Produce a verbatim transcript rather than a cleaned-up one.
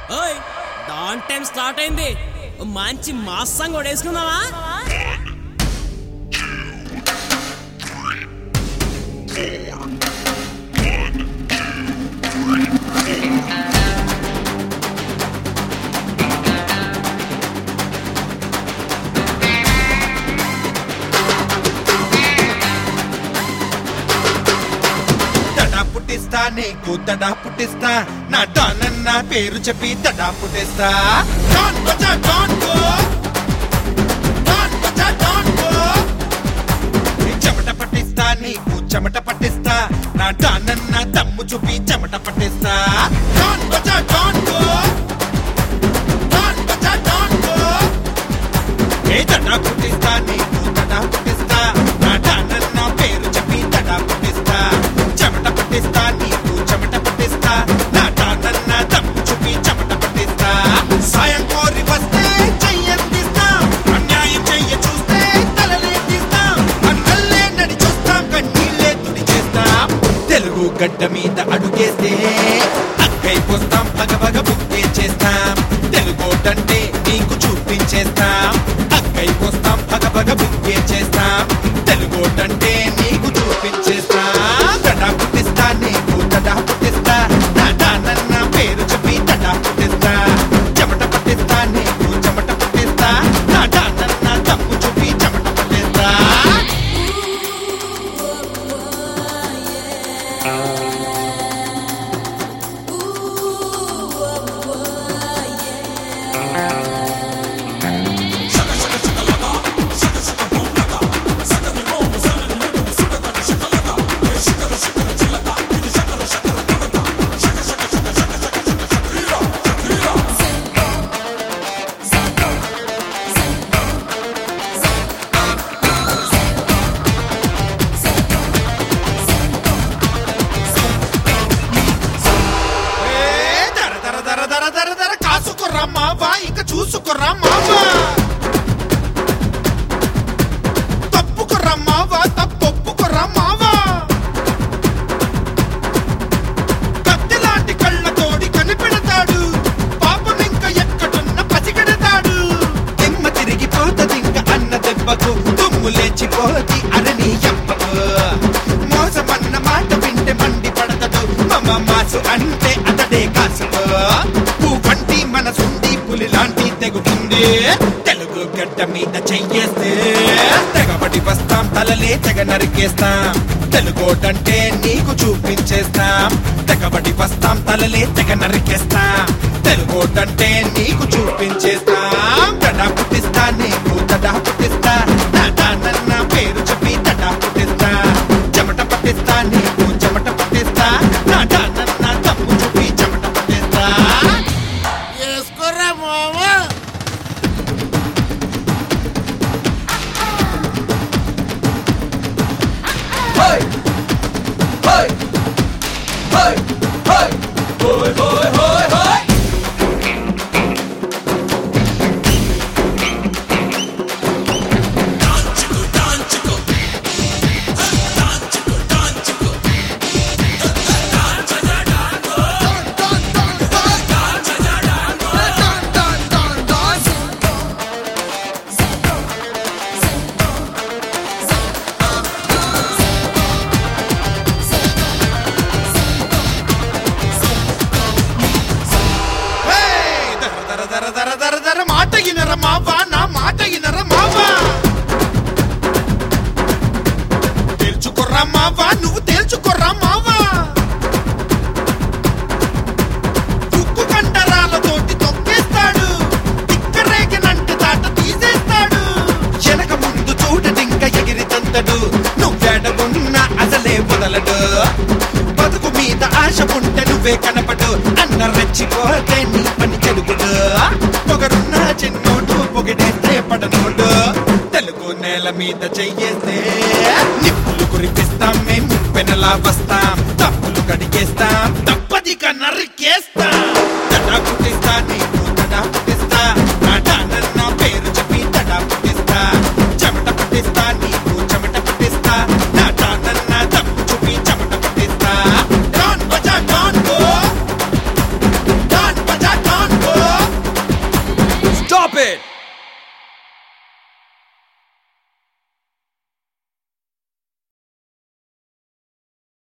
ఓయ్ don time start అయింది. మంచి మాస్ సాంగ్ కూడా వేసుకుందామా? పుట్టిస్తా నీకు తడా పుట్టిస్తా నా డానన్న పేరు చెప్పి తడా పుట్టిస్తా. డాన్ బజా డాన్ గో డాన్ బజా డాన్ గో చెమట పట్టిస్తా నీకు చెమట పట్టిస్తా నా డానన్న దమ్ము చూపి చెమట పట్టిస్తా. డాన్ బజా డాన్ గో డాన్ బజా డాన్ గో ఏ తడా పుట్టిస్తా నీకు తడా పుట్టిస్తా నా డానన్న పేరు చెప్పి తడా పుట్టిస్తా. చెమట పట్టిస్తా నీకు చెమట పట్టిస్తా నా డానన్న దమ్ము చూపి చెమట పట్టిస్తా. సాయం కోరి వస్తే చెయ్యందిస్తా అన్యాయం చెయ్య చూస్తే తలలేదిస్తాం. అన్నల్లే నడి చూస్తాం కన్నీళ్ళే తుడి చేస్తాం. తెలుగు గడ్డ మీద అడుగేస్తే అక్కై పోస్తాం పగ పగ బుక్కే చేస్తాం. తెలుగోటంటే నీకు చూపించేస్తాం. అక్కై పోస్తాం పగ పగ బుక్కే చేస్తాం. తెలుగోటంటే నీకు చూపించేస్తాం. తడా పుట్టిస్తా నీకు తడా పుట్టిస్తా నా డానన్న పేరు చెప్పి తడా పుట్టిస్తా. చెమట పట్టిస్తా నీకు చెమట పట్టిస్తా నా డానన్న దమ్ము చూపి చెమట పట్టిస్తా. కాసుకురా మావా ఇక చూసుకురా మావా. తప్పుకురా మావా తప్పొప్పుకురా మావా. కత్తిలాంటి కళ్ళతోడి కనిపెడతాడు పాపం ఇంక ఎక్కడున్న పసిగడతాడు. తిమ్మ తిరిగిపోతది ఇంక అన్న దెబ్బకు దుమ్ము లేచిపోతి అరణి ఎప్పకు. మోసమన్న మాట వింటే మండి పడతడు మమ మాసు అంటే అతడే కాసుకో. పూకంటి మనసుండి పులి లాంటి తెగుతుంది. తెలుగు గడ్డ మీద చెయ్యేస్తే తెగబడి వస్తాం తలలే తెగ నరికేస్తాం. తెలుగోటంటే నీకు చూపించేస్తాం. తెగబడి వస్తాం తలలే తెగ నరికేస్తాం. తెలుగోటంటే నీకు చూపించేస్తాం. తడా పుట్టిస్తా నీకు తడా పుట్టిస్తా నా డానన్న పేరు చెప్పి తడా పుట్టిస్తా. చెమట పట్టిస్తా నీకు చెమట పట్టిస్తా నా డానన్న దమ్ము చూపి చెమట పట్టిస్తా. వేసుకోరా మావా. మాట ఇనర మావా నా మాట ఇనర మావా. తేల్చుకోరా మావా నువ్వు తేల్చుకోరా మావా. ఉక్కు కండరాలతోటి తొక్కేస్తాడు. తిక్కరేగనంటే తాట తీసేస్తాడు. వెనక ముందు చూడడింక ఎగిరి తంతడు. నువ్వేడగున్నా అసలే వదలడు. బతుకు మీద ఆశ ఉంటే నువ్వే కనపడు. అన్న రెచ్చిపోతే నీ పని చెడుగుడు. పొగరున్న చిన్నోడు పొగిడేస్తే పడనోడు. తెలుగు నేల మీద చెయ్యేస్తే నిప్పులు కురిపిస్తాం. మేం పెనలా వస్తాం. తప్పులు కడిగేస్తాం. తప్పదిక నరికేస్తాం. తడా పుట్టిస్తా నీకు